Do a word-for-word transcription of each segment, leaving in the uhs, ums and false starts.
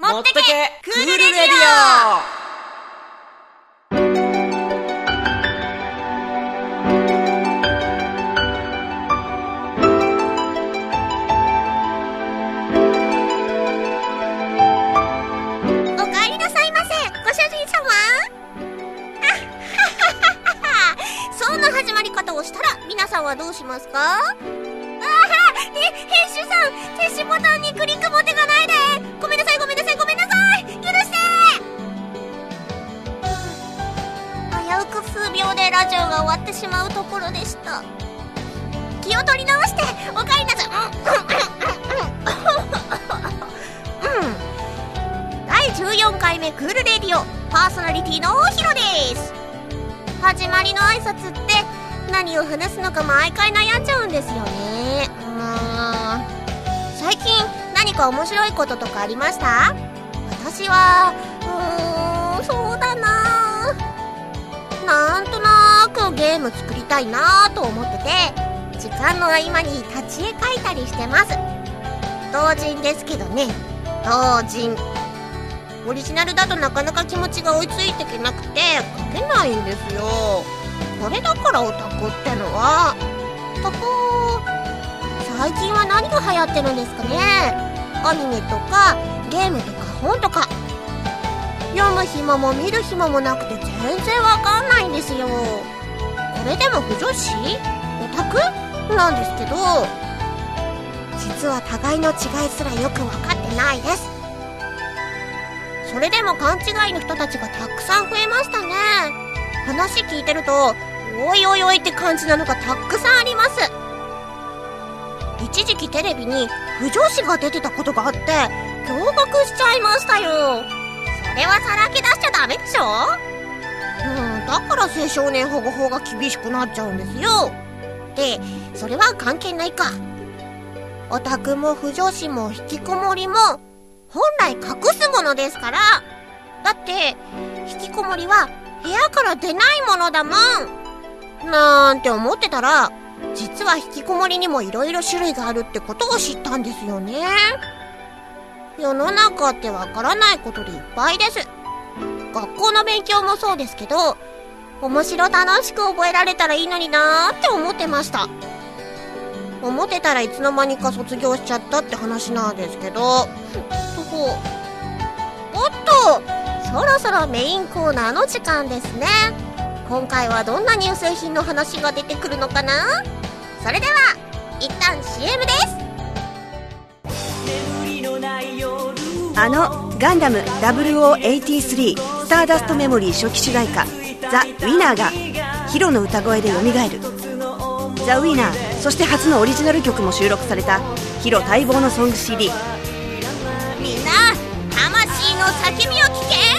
もってけクールレディオ。 はどうしますか？ああ、え、編集さん、消しボタンにクリック持ってかないで。ごめんなさいごめんなさいごめんなさい、許して。危うく数秒でラジオが終わってしまうところでした。気を取り直しておかえりなさい。だいじゅうよんかいめクールレディオ、パーソナリティのヒロです。始まりの挨拶って何を話すのか毎回悩んじゃうんですよね。うーん、最近何か面白いこととかありました？私はうーんそうだな、なんとなくゲーム作りたいなと思ってて、時間の合間に立ち絵描いたりしてます。同人ですけどね、同人。オリジナルだとなかなか気持ちが追いついていけなくて描けないんですよ。これだからオタクってのは。とほー、最近は何が流行ってるんですかね。アニメとかゲームとか本とか、読む暇も見る暇もなくて全然わかんないんですよ。これでも不女子？オタク？なんですけど、実は互いの違いすらよくわかってないです。それでも勘違いの人たちがたくさん増えましたね。話聞いてるとおいおいおいって感じなのがたくさんあります。一時期テレビに不女子が出てたことがあって驚愕しちゃいましたよ。それはさらけ出しちゃダメでしょ。うん、だから青少年保護法が厳しくなっちゃうんですよ。で、それは関係ないか。オタクも不女子も引きこもりも本来隠すものですから。だって引きこもりは部屋から出ないものだもんなんて思ってたら、実は引きこもりにもいろいろ種類があるってことを知ったんですよね。世の中ってわからないことでいっぱいです。学校の勉強もそうですけど、面白楽しく覚えられたらいいのになーって思ってました。思ってたらいつの間にか卒業しちゃったって話なんですけど、おっと、そろそろメインコーナーの時間ですね。今回はどんな乳製品の話が出てくるのかな。それでは一旦 シーエム です。 あのガンダムダブルオーエイティースリースターダストメモリー初期主題歌ザ・ウィナーがヒロの歌声で蘇る。ザ・ウィナー、そして初のオリジナル曲も収録されたヒロ待望のソング シーディー。 みんな魂の叫びを聞け。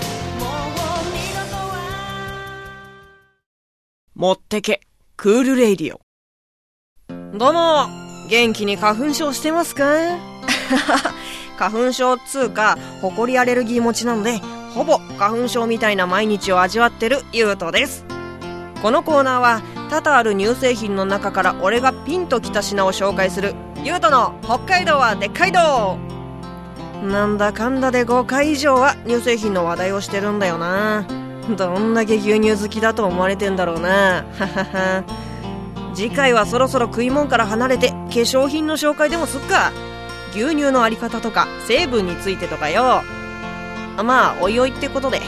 もってけクールレイディオ。どうも、元気に花粉症してますか？花粉症っつうかホコリアレルギー持ちなので、ほぼ花粉症みたいな毎日を味わってるゆうとです。このコーナーは多々ある乳製品の中から俺がピンときた品を紹介するゆうとの北海道はでっかいどう。なんだかんだでごかい以上は乳製品の話題をしてるんだよな。どんだけ牛乳好きだと思われてんだろうな。次回はそろそろ食い物から離れて化粧品の紹介でもすっか。牛乳のあり方とか成分についてとかよ。まあおいおいってことで。はい、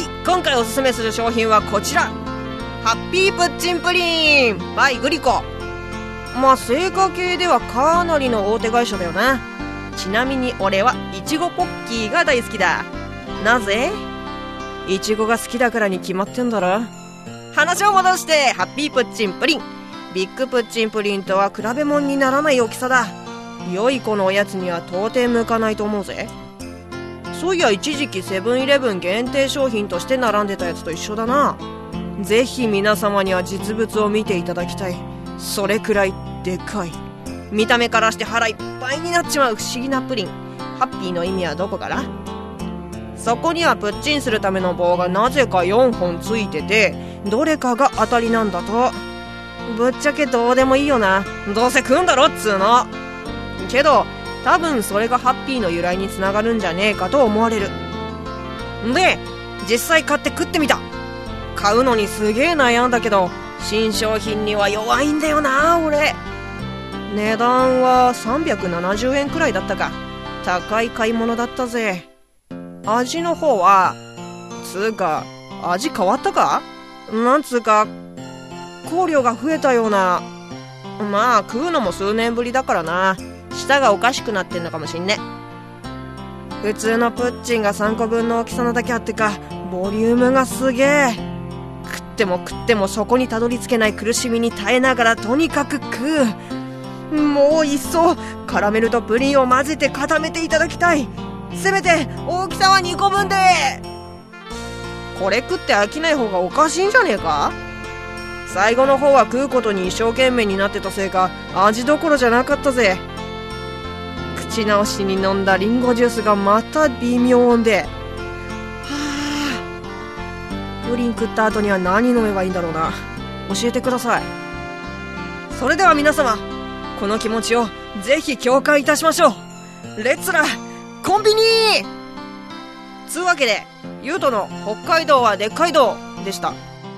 今回おすすめする商品はこちら、ハッピープッチンプリン by グリコ。まあ製菓系ではかなりの大手会社だよな。ちなみに俺はいちごポッキーが大好きだ。なぜ？いちごが好きだからに決まってんだろ。話を戻して、ハッピープッチンプリン。ビッグプッチンプリンとは比べ物にならない大きさだ。良い子のおやつには到底向かないと思うぜ。そういや一時期セブンイレブン限定商品として並んでたやつと一緒だな。ぜひ皆様には実物を見ていただきたい。それくらいでかい。見た目からして腹いっぱいになっちまう不思議なプリン。ハッピーの意味はどこから？そこにはプッチンするための棒がなぜかよんほんついてて、どれかが当たりなんだと。ぶっちゃけどうでもいいよな。どうせ食うんだろっつーの。けど多分それがハッピーの由来につながるんじゃねえかと思われる。で実際買って食ってみた。買うのにすげえ悩んだけど新商品には弱いんだよな俺。値段はさんびゃくななじゅうえんくらいだったか。高い買い物だったぜ。味の方はつうか味変わったか、なんつうか香料が増えたような。まあ食うのも数年ぶりだからな、舌がおかしくなってんのかもしんね。普通のプッチンがさんこぶんの大きさなだけあってかボリュームがすげえ。食っても食ってもそこにたどり着けない苦しみに耐えながらとにかく食う。もういっそカラメルとプリンを混ぜて固めていただきたい。せめて大きさはにこぶんで。これ食って飽きない方がおかしいんじゃねえか。最後の方は食うことに一生懸命になってたせいか味どころじゃなかったぜ。口直しに飲んだリンゴジュースがまた微妙で、はあ、プリン食った後には何飲めばいいんだろうな。教えてください。それでは皆様、この気持ちをぜひ共感いたしましょう。レッツラコンビニー。つうわけでゆうとの北海道はでっかい道でした。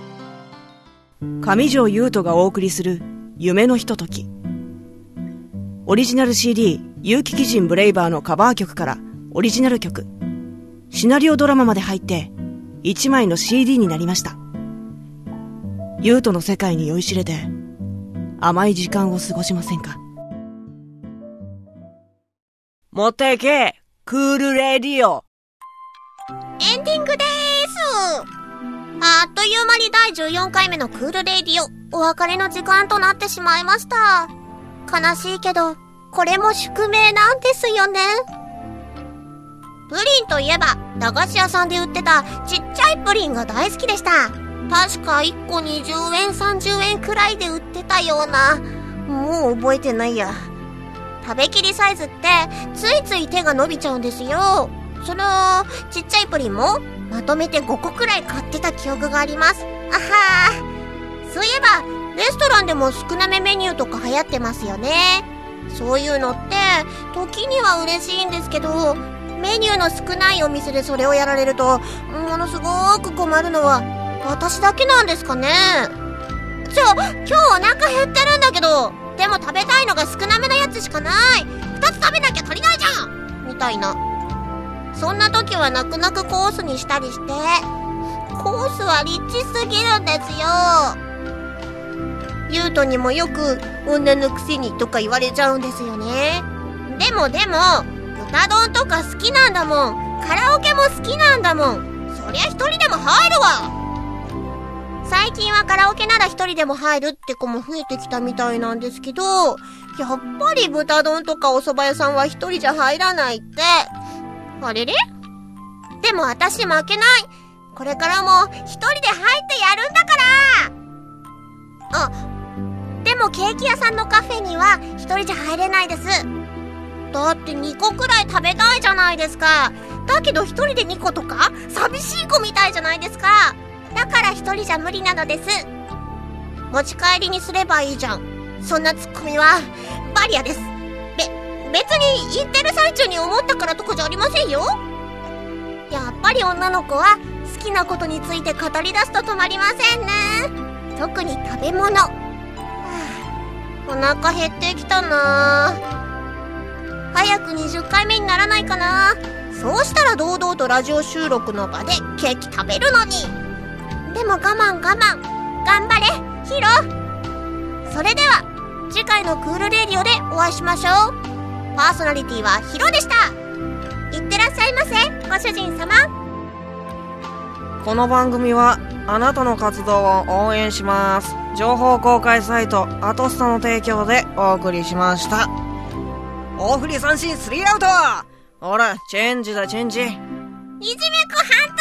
上条優斗がお送りする夢のひととき。オリジナル シーディー 結城鬼人ブレイバーのカバー曲からオリジナル曲、シナリオドラマまで入っていちまいの シーディー になりました。優斗の世界に酔いしれて甘い時間を過ごしませんか。 持っていけクールレディオ。 エンディングでーす。あっという間にだいじゅうよんかいめのクールレディオ、お別れの時間となってしまいました。悲しいけどこれも宿命なんですよね。プリンといえば駄菓子屋さんで売ってたちっちゃいプリンが大好きでした。確かいっこにじゅうえんさんじゅうえんくらいで売ってたような。もう覚えてないや。食べきりサイズってついつい手が伸びちゃうんですよ。そのちっちゃいプリンもまとめてごこくらい買ってた記憶があります。あはー。そういえばレストランでも少なめメニューとか流行ってますよね。そういうのって時には嬉しいんですけど、メニューの少ないお店でそれをやられるとものすごく困るのは私だけなんですかね。ちょ、今日お腹減ってるんだけど、でも食べたいのが少なめのやつしかない、ふたつ食べなきゃ足りないじゃんみたいな。そんな時は泣く泣くコースにしたりして、コースはリッチすぎるんですよ。ゆうとにもよく女のくせにとか言われちゃうんですよね。でもでも豚丼とか好きなんだもん、カラオケも好きなんだもん、そりゃ一人でも入るわ。最近はカラオケなら一人でも入るって子も増えてきたみたいなんですけど、やっぱり豚丼とかお蕎麦屋さんは一人じゃ入らないって。あれれ？でも私負けない。これからも一人で入ってやるんだから。あ、でもケーキ屋さんのカフェには一人じゃ入れないです。だってにこくらい食べたいじゃないですか。だけど一人でにことか寂しい子みたいじゃないですか。だから一人じゃ無理なのです。持ち帰りにすればいいじゃん。そんなツッコミはバリアです。べ、別に言ってる最中に思ったからとかじゃありませんよ。やっぱり女の子は好きなことについて語り出すと止まりませんね。特に食べ物。はあ、お腹減ってきたな。早くにじゅっかいめにならないかな。そうしたら堂々とラジオ収録の場でケーキ食べるのに。でも我慢我慢。頑張れヒロ。それでは次回のクールレディオでお会いしましょう。パーソナリティはヒロでした。いってらっしゃいませご主人様。 この番組はあなたの活動を応援します。情報公開サイトアトスタの提供でお送りしました。大振り三振スリーアウト。ほらチェンジだチェンジ。 いじめっ子反対。